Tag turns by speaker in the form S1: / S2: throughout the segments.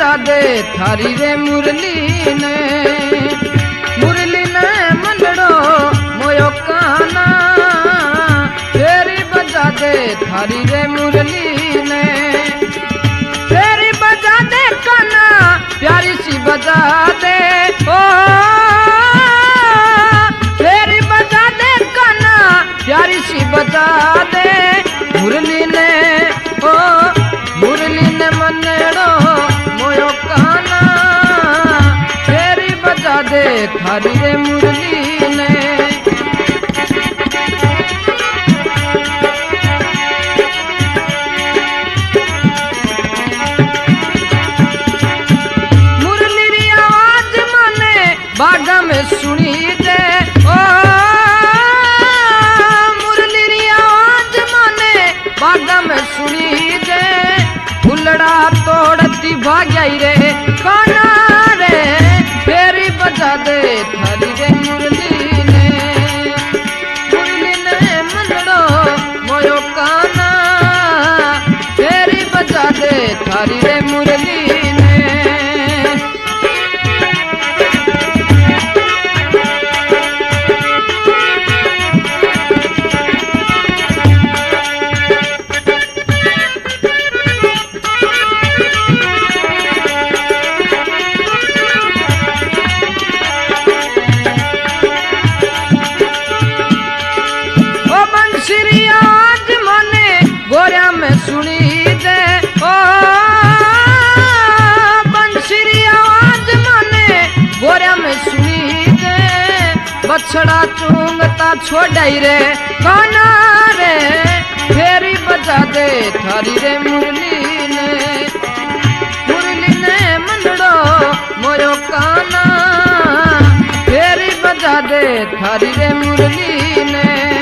S1: बजा दे थारी रे मुरली ने मनड़ो मोयो काना फेरी बजा दे थारी रे मुरली ने फेरी बजा दे काना प्यारी सी बजा दे ओ फेरी बजा दे काना प्यारी सी बजा दे मुरली ने ओ मुरली ने मनड़ो मोयो काना फेरी बजा दे थारी रे मुरली ने मुरली री आवाज माने बागा में सुनी दे ओ मुरली री आवाज माने बागा में सुनी दे फुलड़ा तोड़ती भाग्याई रे काना रे फेरी बजा दे थारी रे मुरली ने मनड़ो मोयो काना फेरी बजा दे थारी रे मुरली ने बंसरी आज मने गोरिया में सुनी दे ओ बंसरी आवाज मने गोरिया में सुनी दे बछड़ा चूंगता छोड़ाई रे काना रे फेरी बजा दे थारी रे मुरली ने मनड़ो मोयो काना फेरी बजा दे थारी रे मुरली ने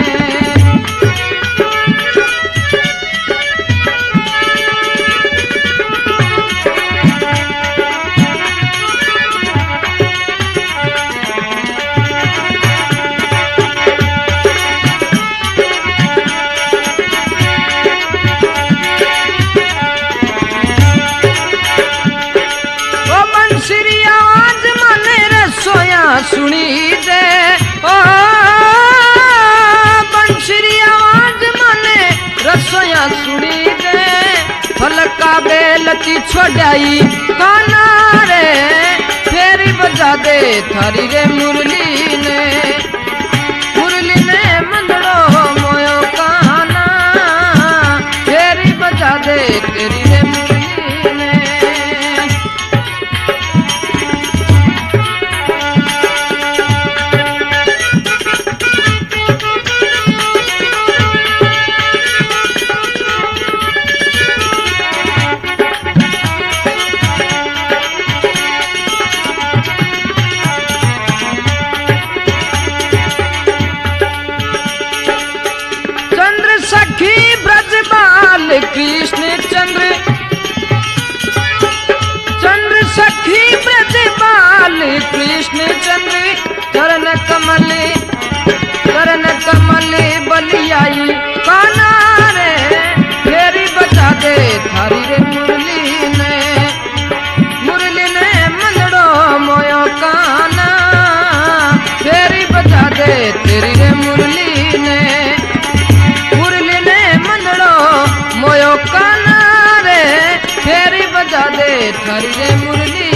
S1: बंसरी आवाज माने रसोया सुनी दे ओ बंसरी आवाज माने रसोया सुनी दे फलका बेलती छोड़ाई काना रे फेरी बजा दे थारी रे मुरली ने मनड़ो मोयो काना फेरी बजा दे तेरी रे मुरली ने सखी ब्रजबाल कृष्ण चंद्र सखी ब्रजबाल कृष्ण चंद्र चरण कमल बलियाई काना रे फेरी बजा दे थारी रे मुरली ने मनड़ो मोयो काना फेरी बजा दे तेरी रे मुरली ने मोयो काना रे फेरी बजा दे थारी रे मुरली